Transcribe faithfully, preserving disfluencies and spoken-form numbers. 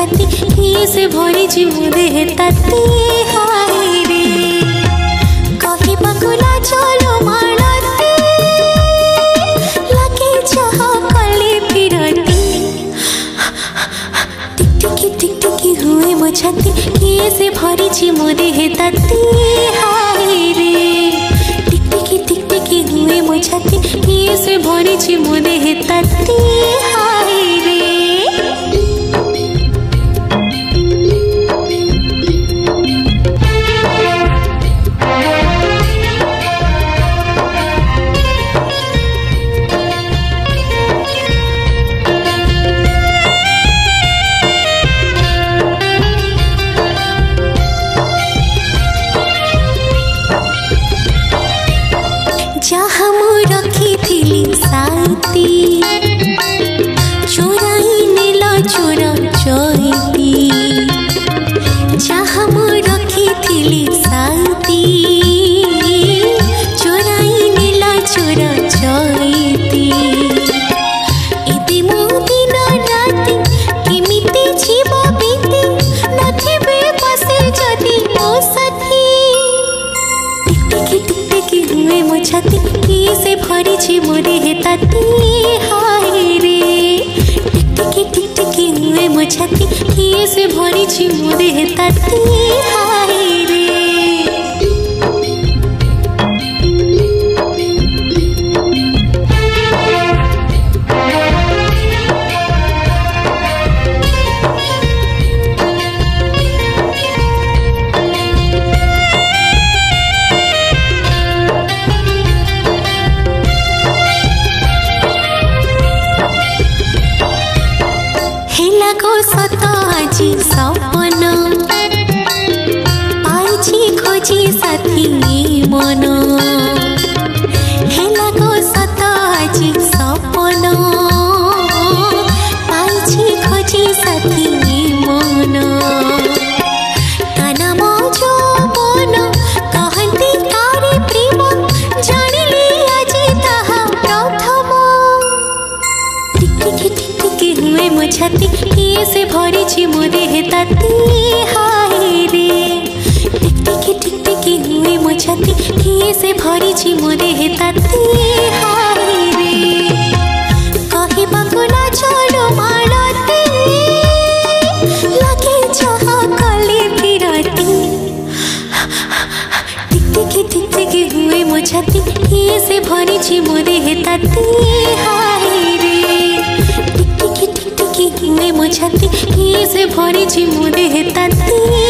छाती किए से भरी मो देह ताती हाय रे कहबाकू ना चलो मानती लगे चाह कले फिरती टिक टिक टिक टिक हुए मो छाती किए से भरी मो देह ताती हाय रे टिक टिक टिक टिक हुए मो छाती किए से भरी मो देह ताती हाय रे जहाँ मु रखी थी साइती चोराई नेला चोरा चोईती जहाँ मु रखी थी साइती चोराई नेला चोरा चोईती इति मु दिन राति किमिति जीव बीती नथिबे बसे जदि मो साथी टिक टिक टिक हुए मो छाती किए से भरी मो देह ताती हाय रे टिक टिक टिक टिक हुए मो छाती किए से भरी मो देह ताती हाय रे सताजी सपन पाइछि खोजी साथी मन हेला को सताजी सपन पाइछि खोजी साथी मन काना मो जौवन कहती तारी प्रेम जानिली आजी ताहा प्रथम टिक टिक टिक हुए मो छाती किए से भरी मो देह ताती हाय रे टिक टिक टिक टिक हुए मो छाती किए से भरी मो देह ताती हाय रे कहबाकू ना चलो मानती लगे चाह कले फिरती टिक टिक टिक टिक हुए मो छाती किए से भरी मो देह ताती हाय रे टिक टिक टिक टिक हुए मो छाती किए से भरी मो देह ताती।